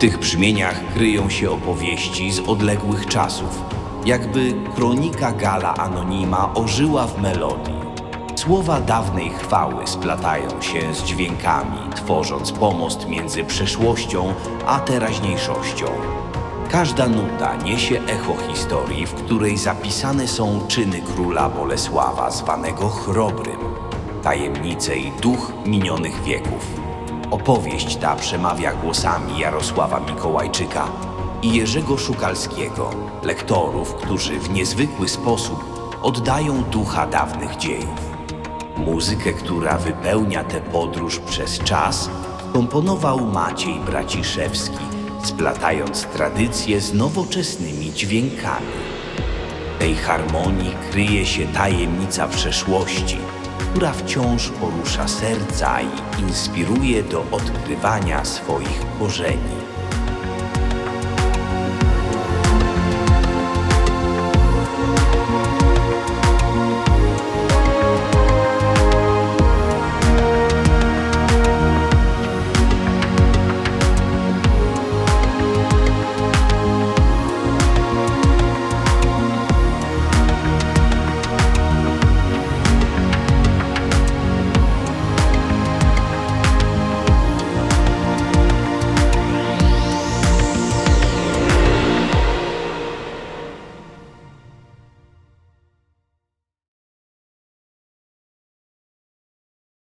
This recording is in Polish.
tych brzmieniach kryją się opowieści z odległych czasów, jakby kronika Gala Anonima ożyła w melodii. Słowa dawnej chwały splatają się z dźwiękami, tworząc pomost między przeszłością a teraźniejszością. Każda nuta niesie echo historii, w której zapisane są czyny króla Bolesława, zwanego Chrobrym, tajemnice i duch minionych wieków. Opowieść ta przemawia głosami Jarosława Mikołajczyka i Jerzego Szukalskiego, lektorów, którzy w niezwykły sposób oddają ducha dawnych dziejów. Muzykę, która wypełnia tę podróż przez czas, komponował Maciej Braciszewski, splatając tradycje z nowoczesnymi dźwiękami. W tej harmonii kryje się tajemnica przeszłości, która wciąż porusza serca i inspiruje do odkrywania swoich korzeni.